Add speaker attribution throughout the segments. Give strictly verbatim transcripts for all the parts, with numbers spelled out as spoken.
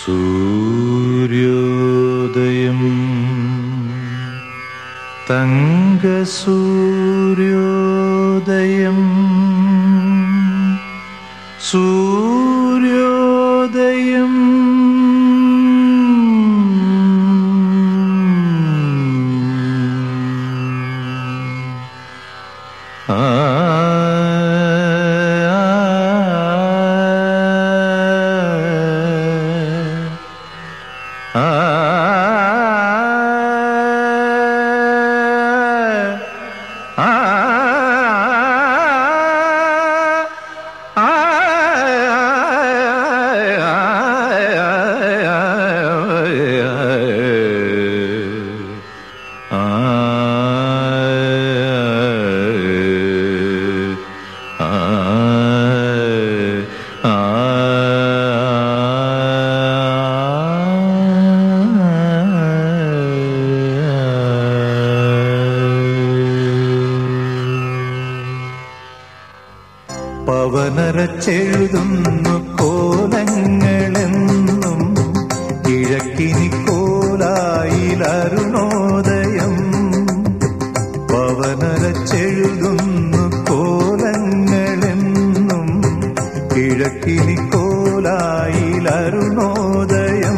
Speaker 1: സൂര്യോദയം തങ്കസൂര്യോദയം സൂര്യോദയം ആ
Speaker 2: പവനരച്ചെഴുതുന്നു കോലങ്ങളെന്നും കിഴക്കിനി കോലായിലരുണോദയം. പവനരച്ചെഴുതുന്നു കോലങ്ങളെന്നും കിഴക്കിനി കോലായിലരുണോദയം.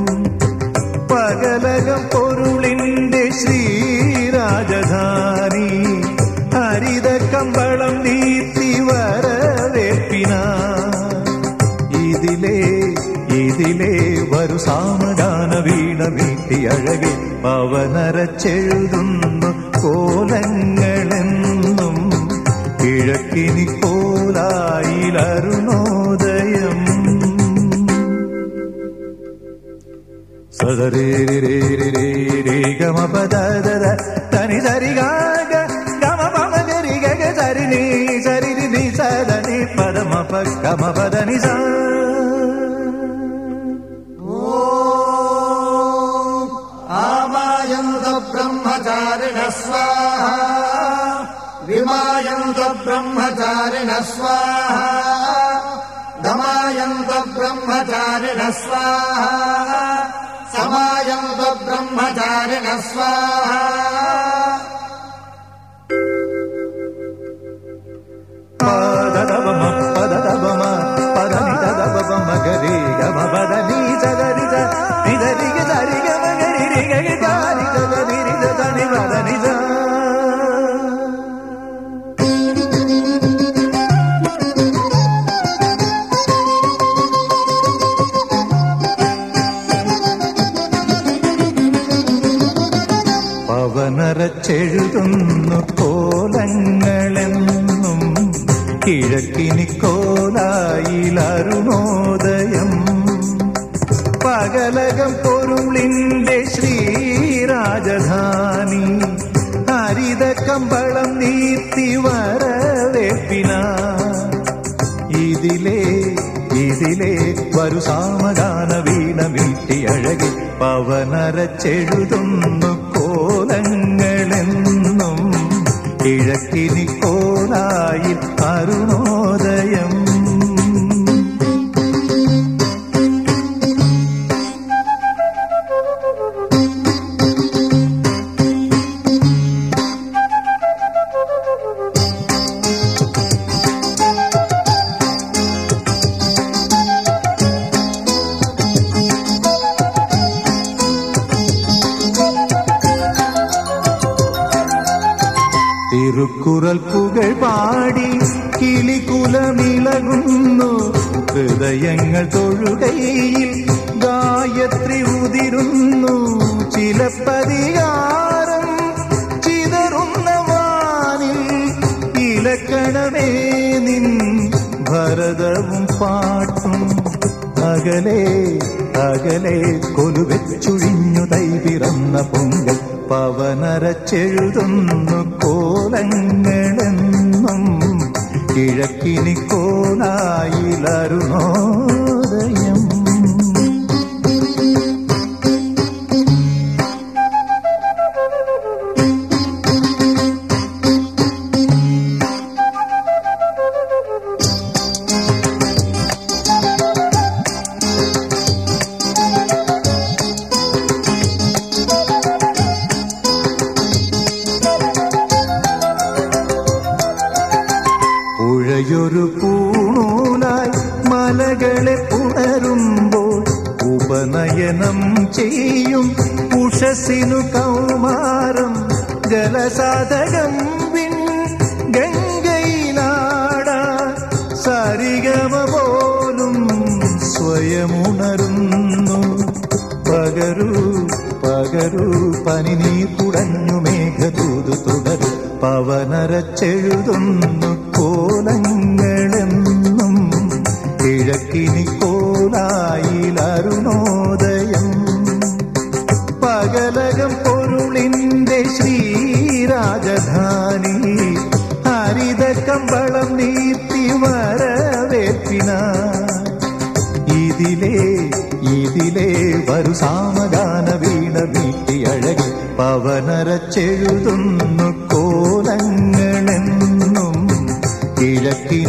Speaker 2: പകലകം പൊരുളിന്റെ ശ്രീരാജധാനി ഹരിത കമ്പളം നീത്തി വരവേൽപ്പിന. ഇതിലേ ഇതിലേ വരു സാമഗാന വീണ വീട്ടി അഴകെ. പവനരച്ചെഴുതുന്നു കോലങ്ങളെന്നും കിഴക്കിനി കോലായിലരുണോദയം. സദരേരേരേ ഗമപദദ തനി സരിഗാഗ ഗമപമഗരി ഗഗ സരിനി സരിനി നി സദനി പദമപ ഗമപദനി സ.
Speaker 3: ഓം ആമായന്ത ബ്രഹ്മചാരിണ സ്വാഹാ വിമായന്ത ബ്രഹ്മചാരിണ സ്വാഹാ ദമായന്ത ബ്രഹ്മചാരിണ സ്വാഹാ സമായന്ത ബ്രഹ്മചാരിണ സ്വാഹാ.
Speaker 2: പദദബമ പദദബമ പദനി ദദബമ ഗരി ഗമപദനി സദരി സ നിദരി ഗരി ഗമഗരി ഗരി ഗരി സദരി സദനി പദനി സ. പവനരച്ചെഴുതുന്നു കോലങ്ങളെന്നും കിഴക്കിനി കോലായിലരുണോദയം. പകലകം പൊരുളിന്റെ ശ്രീരാജധാനി ഹരിത കമ്പളം നീത്തി വരവേൽപ്പിന. ഇതിലേ ഇതിലേ വരു സാമഗാന വീണ വീട്ടി അഴകെ. പവനരച്ചെഴുതുന്നു കോലങ്ങളെന്നും കിഴക്കിനി കോലായിൽ അരുണോദയം. തിരുക്കുറൽ പുകൾ പാടി കിളികുലമിളകുന്നു ഹൃദയങ്ങൾ തൊഴുകയിൽ ഗായത്രി ഉതിരുന്നു. ചിലപ്പതികാരം ചിതറുന്ന വാനിൽ ഇലക്കണമേ നിൻ ഭരതവും പാട്ടും. അകലെ അകലെ കൊലുവെച്ചുഴിഞ്ഞു തൈ പിറന്ന പൊങ്കൽ. പവനരച്ചെഴുതുന്നു കോലങ്ങളെന്നും കിഴക്കിനി കോലായിലരുണോദയം. ഉഷയൊരു പൂണൂലായി മലകളെ പുണരുമ്പോൾ ഉപനയനം ചെയ്യും ഉഷസിനു കൗമാരം ജലസാധകം വിൺ ഗംഗയിലാട സരിഗമ പോലും സ്വയമുണരുന്നു. പകരൂ പകരൂ പനിനീർ കുടഞ്ഞു മേഘദൂതു തുടരും പവനരച്ചെഴുതുന്നു കോലങ്ങളെന്നും കിഴക്കിനി കോലായിലരുണോദയം. പകലകം പൊരുളിന്റെ ശ്രീരാജധാനി ഹരിത കമ്പളം നീർത്തി വരവേൽപ്പിന ഇതിലേ ഇതിലേ വരു സാമഗാന വീണ വീട്ടിയഴകി പവനരച്ചെഴുതുന്നു കോലങ്ങളെന്നും കിഴക്കിനി